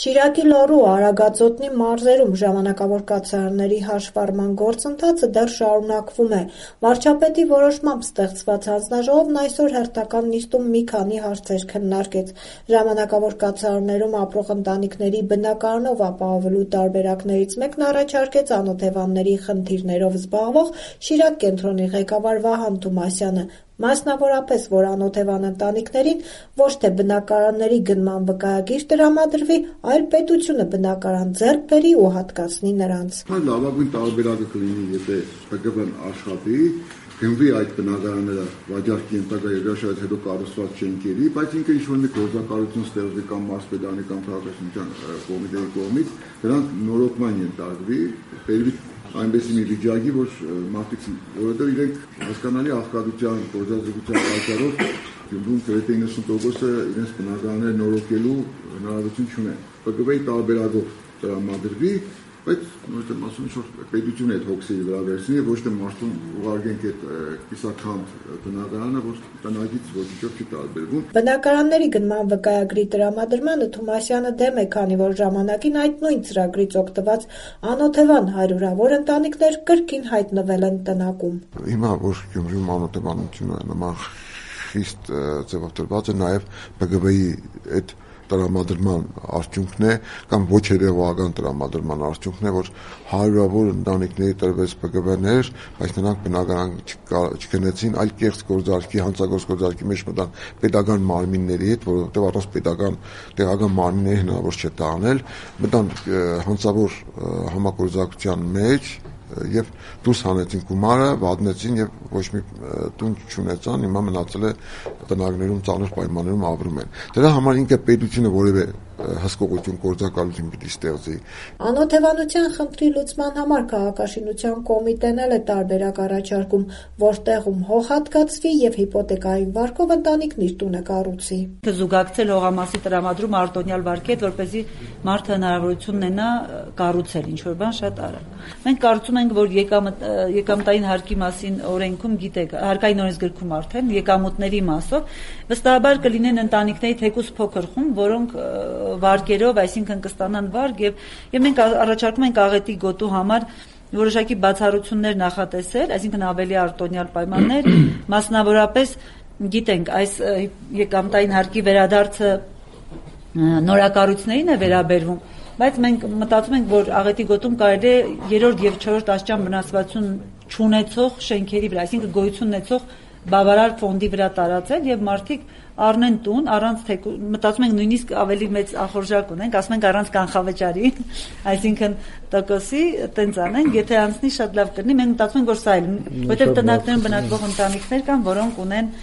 Շիրակի լոռու Արագածոտնի մարզերում ժամանակավոր կացարանների հաշվառման գործընթացը դեռ շարունակվում է։ Վարչապետի որոշմամբ ստեղծված հանձնաժողովն այսօր հերթական նիստում մի քանի հարցեր քննարկեց։ Ժամանակավոր կացարաններում ապրող ընտանիքների բնակարանով ապահովելու տարբերակներից մեկն առաջարկեց անօթևանների խնդիրներով զբաղվող Շիրակ կենտրոնի ղեկավար Վահան Թումասյանը, մասնավորապես, որ անօթևան ընտանիքներին ոչ թե բնակարանների գնման վկայագիր տրամադրվի, այլ պետությունը բնակարան ձեռք բերի ու հատկացնի նրանց։ Լավագույն տարբերակը կլինի, եթե ՊԿՎ-ն աշխատի, գնվի այդ բնակարանները վաճառքի ենթակա երկրաշարժից հետո կառուցված շենքերի, բայց ինքը ինչ-որ մի գործակալություն ստեղծվի կամ մարզպետարանի կամ քաղաքաշինության կոմիտեի կողմից, դրանք նորոգման ենթարկվի, բերվի այնպեսի մի վիճակի, որ մարդիկ, որովհետև իրենք հասկանալի աղքատության, գործազրկության պատճառով Գյումրում գրեթե 90%-ը իրենց բնակարանները նորոգելու հնարավորություն չունեն։ ՊԿՎ-ի տարբերակով տրամադրվի, բայց որտեղ ասում եմ, որ պետությունը այդ հոգսերի վրա վերցնի, ոչ թե մարդուն ուղարկենք այդ կիսաքանդ բնակարանը, որ տնագից ոչինչով չի տարբերվում։ Բնակարանների գնման վկայագրի տրամադրմանը Թումասյանը դեմ է, քանի որ ժամանակին այդ նույն ծրագրից օգտված անօթևան հարյուրավոր ընտանիքներ կրկին հայտնվել են տնակում։ Հիմա որ Գյումրիում անօթևանությունը նման խիստ ձևավորված է, նաև ՊԿՎ-ի այդ տրամադրման արդյունքն է կամ ոչ երևողական տրամադրման արդյունքն է, որ հարյուրավոր ընտանիքների տրվեց ՊԿՎ-ներ, բայց նրանք բնակարան չգնեցին, այլ կեղծ գործարքի, հանցագործ գործարքի մեջ մտան պետական մարմինների հետ, որովհետև առանց պետական տեղական մարմինների հնարավոր չէ դա անել, մտան հանցավոր համագործակցության մեջ եւ դուրս հանեցին գումարը, վատնեցին եւ ոչ մի տուն չունեցան, հիմա մնացել է բնակներում ծանր պայմաններում ապրում են։ Դրա համար ինքը պետությունը որևէ հսկողություն, գործակալություն պիտի ստեղծի։ Անօթևանության խնդրի լուծման համար քաղաքաշինության կոմիտեն էլ է տարբերակ առաջարկում, որտեղում հող հատկացվի եւ հիպոթեկային վարկով ընտանիքն իր տունը կառուցի։ Զուգակցել հողամասի տրամադրում արտոնյալ վարկի հետ, որպեսզի մարդը հնարավորություն ունենա կառուցել ինչ-որ բան շատ արագ։ Մենք կարծում ենք, որ եկամտային հարկի մասին օրենքում, գիտեք, հարկային օրենսգրքում արդեն եկամուտների մասով վստահաբար կլինեն ընտանիքների թեկուզ փոքր խումբ, որոնք վարկերով, այսինքն կստանան վարկ եւ մենք առաջարկում ենք աղետի գոտու համար որոշակի բացառություններ նախատեսել, այսինքն ավելի արտոնյալ պայմաններ, մասնավորապես գիտենք այս եկամտային հարկի վերադարձը նորակառույցներին է վերաբերվում, բայց մենք մտածում ենք, որ աղետի գոտում կարելի է 3-րդ եւ 4-րդ աստիճան վնասվածություն չունեցող շենքերի վրա, այսինքն գոյություն ունեցող բավարար ֆոնդի վրա տարածել եւ մարդիկ առնեն տուն առանց մտածում ենք նույնիսկ ավելի մեծ ախորժակ ունենք, ասում ենք առանց կանխավճարի, այսինքն տոկոսի տենց անենք, եթե անցնի շատ լավ կլինի, մենք մտածում ենք, որ սա էլ, որտեղ տնակներում բնակվող ընտանիքներ կան, որոնք ունեն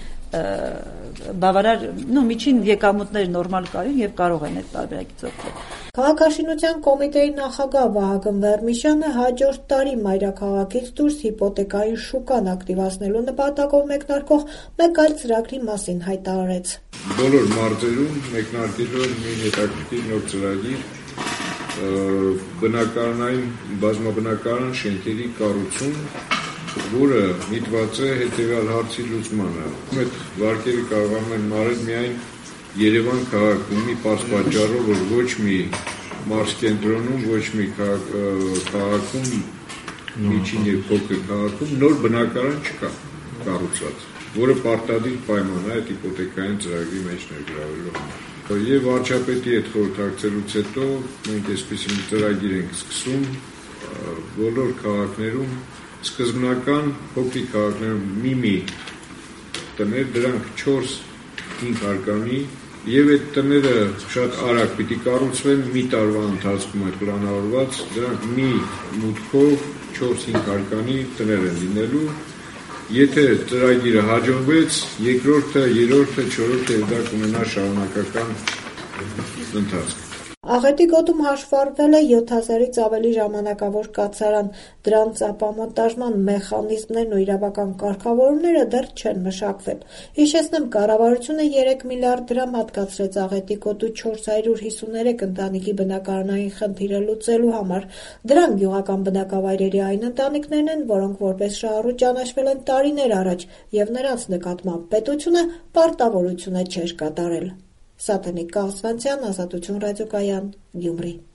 բավարար, միջին եկամուտներ նորմալ կայուն եւ կարող են այդ տարբերակից օգտվել։ Քաղաքաշինության կոմիտեի նախագահ Վահագն Վերմիշյանը հաջորդ տարի մայրաքաղաքից դուրս հիպոթեկային շուկան ակտիվացնելու նպատակով մեկնարկող մեկ այլ ծրագրի մասին հայտարարեց։ Բոլոր մարզերում մեկնարկելու է մի հետաքրքիր նոր ծրագիր բնակարանային բազմաբնակարան շենքերի կառուցում, որը միտված է հետևյալ հարցի լուծմանը։ Այդ վարկերը կարողանում են մարել միայն Երևան քաղաքում մի պարզ պատճառով, որ ոչ մի մարզկենտրոնում, ոչ մի քաղաքում, միջին եւ փոքր քաղաքում նոր բնակարան չկա կառուցված, որը պարտադիր պայման է այդ հիպոթեկային ծրագրի մեջ ներգրավելու համար։ Եվ վարչապետի հետ խորհրդակցելուց հետո մենք այսպիսի մի ծրագիր ենք սկսում բոլոր քաղաքներում, սկզբնական փոքրիկ քաղաքներում մի տներ, դրանք 4-5 հարկանի եւ այդ տները շատ արագ պիտի կառուցվեն մի տարվա ընթացքում այդ պլանավորված, դրանք մի մուտքով 4-5 հարկանի տներ են լինելու։ Եթե ծրագիրը հաջողվեց, երկրորդը, երրորդը, չորրորդը դա կունենա շարունակական ընթացք։ Աղետի գոտում հաշվառվել է 7000-ից ավելի ժամանակավոր կացարան, դրանց ապամոնտաժման մեխանիզմներն ու իրավական կարգավորումները դեռ չեն մշակվել։ Հիշեցնեմ, կառավարությունը 3 միլիարդ դրամ հատկացրեց Աղետի գոտու 453 ընտանիքի բնակարանային խնդիրը լուծելու համար։ Դրանք գյուղական բնակավայրերի այն ընտանիքներն են, որոնք որպես շահառու ճանաչվել են տարիներ առաջ, եւ նրանց նկատմամբ պետությունը պարտավորություն է չէր կատարել։ Սատենիկ Կաղսվանցյան, Ազատություն ռադիոկայան, Գյումրի։